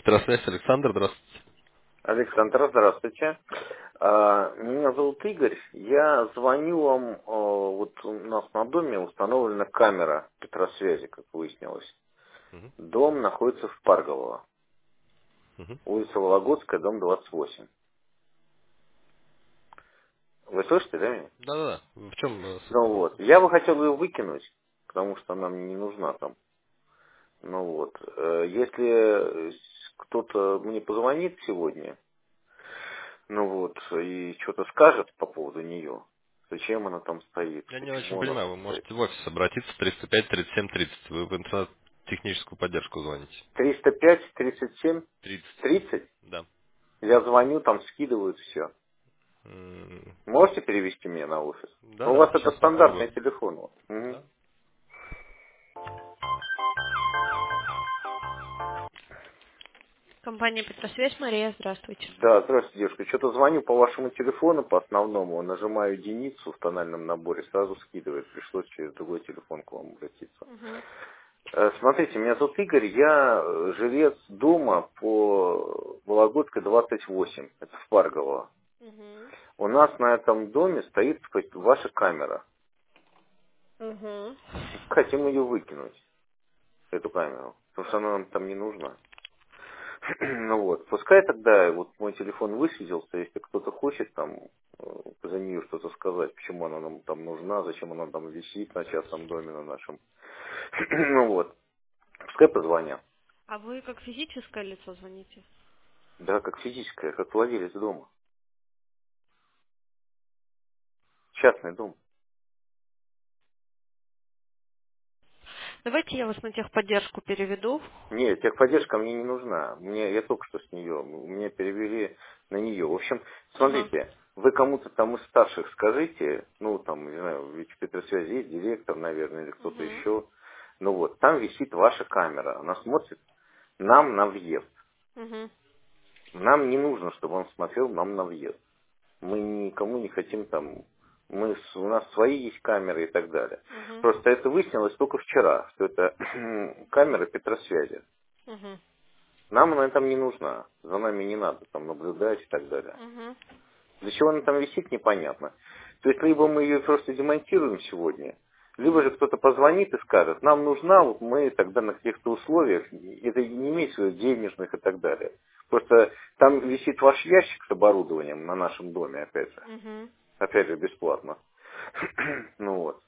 Петросвязь, Александр, здравствуйте. Александр, здравствуйте. Меня зовут Игорь. Я звоню вам. Вот у нас на доме установлена камера Петросвязи, как выяснилось. Мгм, Дом находится в Парголово. мгм. Улица Вологодская, дом 28. Вы слышите, да, меня? Да-да-да. В чем Ну вот. Я бы хотел ее выкинуть, потому что она мне не нужна там. Ну вот. Если кто-то мне позвонит сегодня, ну вот, и что-то скажет по поводу нее, зачем она там стоит, Я не очень почему она понимаю, там вы стоит. можете в офис обратиться 305-37-30. Вы в интернет-техническую поддержку звоните. 305, 37, 30. 30. Да. Я звоню, там скидывают все. М, Можете перевести меня на офис? Ну, у Да-да, вас это сейчас стандартный попробую. телефон. Вот. Мгм. Да. Компания Петросвязь, Мария, здравствуйте. Да, здравствуйте, девушка. Что-то звоню по вашему телефону, по основному, нажимаю единицу в тональном наборе, сразу скидывает. Пришлось через другой телефон к вам обратиться. Угу. Смотрите, меня зовут Игорь, я жилец дома по Вологодской 28, это в Паргово. Угу. У нас на этом доме стоит ваша камера. Угу. Хотим ее выкинуть, эту камеру, потому что она нам там не нужна. Ну вот, пускай тогда вот мой телефон высветился, если кто-то хочет там за нее что-то сказать, почему она нам там нужна, зачем она там висит на частном доме на нашем. Ну вот, пускай позвонят. А вы как физическое лицо звоните? Да, как физическое, как владелец дома. Частный дом. Давайте я вас на техподдержку переведу. Нет, техподдержка мне не нужна. Я только что с нее. Меня перевели на нее. В общем, Ага. смотрите, вы кому-то там из старших скажите, ну там, не знаю, ведь в Петросвязи есть директор, наверное, или кто-то Угу. еще. Ну вот, там висит ваша камера. Она смотрит нам на въезд. Угу. Нам не нужно, чтобы он смотрел нам на въезд. Мы никому не хотим там, у нас свои есть камеры и так далее. Угу. Просто это выяснилось только вчера, что это камера Петросвязи. Угу. Нам она там не нужна, за нами не надо там наблюдать и так далее. Угу. Для чего она там висит, непонятно. То есть либо мы ее просто демонтируем сегодня, либо же Угу. кто-то позвонит и скажет, нам нужна, вот мы тогда на каких-то условиях, это не имеется в виду денежных и так далее. Просто там висит ваш ящик с оборудованием на нашем доме, Угу. опять же бесплатно. Ну вот.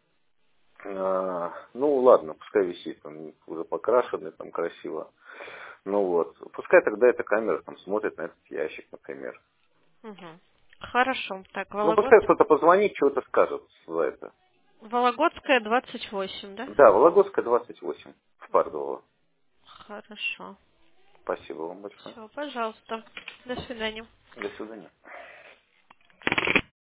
Ну ладно, пускай висит, он уже покрашенный, там красиво. Ну вот, пускай тогда эта камера там смотрит на этот ящик, например. Угу. Хорошо. Так, Ну, пускай кто-то позвонит, чего-то скажет за это. Вологодская, 28, да? Да, Вологодская, 28, в Пардово. Хорошо. Спасибо вам большое. Все, пожалуйста. До свидания. До свидания.